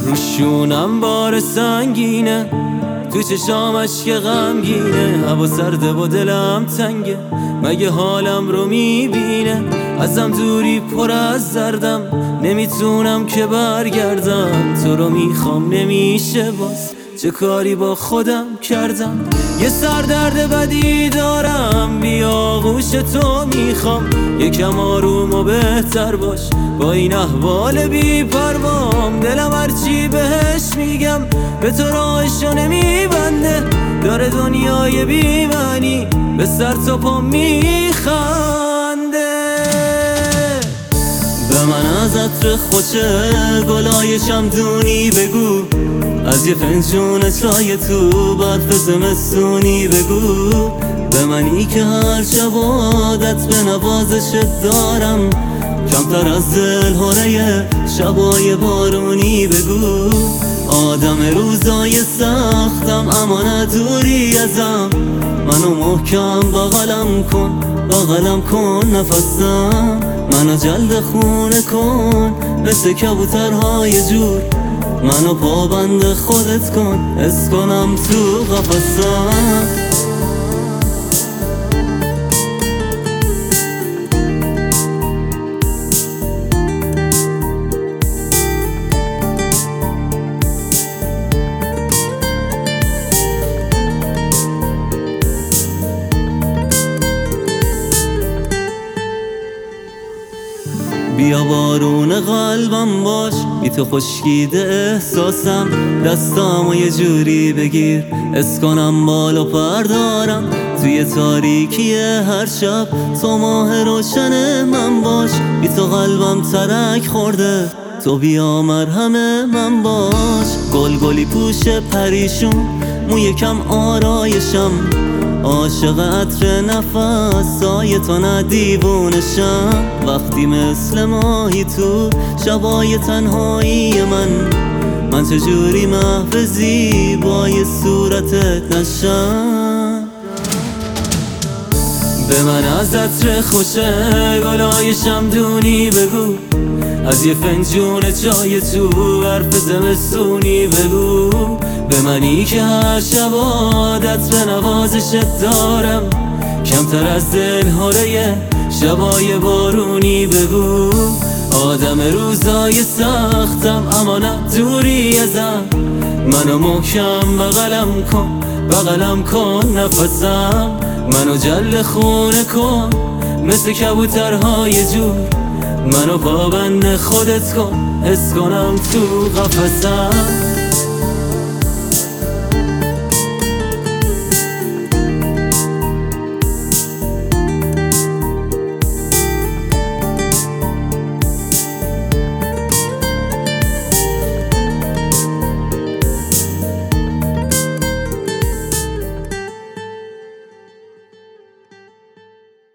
روشونم بار سنگینه، تو چشام اشک غمگینه، هوا سرده و دلم تنگه، مگه حالم رو میبینه؟ ازم دوری پر از دردم، نمیتونم که برگردم، تو رو میخوام نمیشه باز، چه کاری با خودم کردم؟ یه سردرد بدی دارم، بی آغوش تو میخوام، یکم آروم و بهتر باش با این احوال بی پروام. دلم هرچی بهش میگم به تو راهشو نمیبنده، داره دنیای بی معنی به سر تا پا میخنده. به من از عطر خوشه گلای شمدونی بگو، از یه فنجون چای تو برف زمستونی بگو، به منی که هر شب عادت به نوازشت دارم، کمتر از دلهره شبای بارونی بگو. آدم روزای سختم اما ندوری ازم، منو محکم بغلم کن، بغلم کن نفسم، منو جلد خونه کن مثل کبوترهای جور، منو پابند خودت کن حس کنم تو قفسم. بیا بارون قلبم باش، بی تو خشکیده احساسم، دستامو یه جوری بگیر حس کنم بالا پر دارم، توی تاریکی هر شب تو ماه روشن من باش، بی تو قلبم ترک خورده، تو بیا مرهم من باش. گلگلی پوش پریشون موی کم آرایشم، عاشق عطر نفسای تو نه دیوونشم، وقتی مثل ماهی تو شبای تنهایی من چجوری محو زیبای صورتت نشم؟ به من از عطر خوشه گلای شمدونی بگو، از یه فنجون چای تو برف زمستونی بگو، به منی که هر شب عادت به نوازشت دارم، کمتر از دلهره شبای بارونی بگو. آدم روزای سختم اما نه دوری ازم، منو محکم بغلم کن، بغلم کن نفسم، منو جل خونه کن مثل کبوترهای جور، منو پابند خودت کن حس کنم تو قفسم.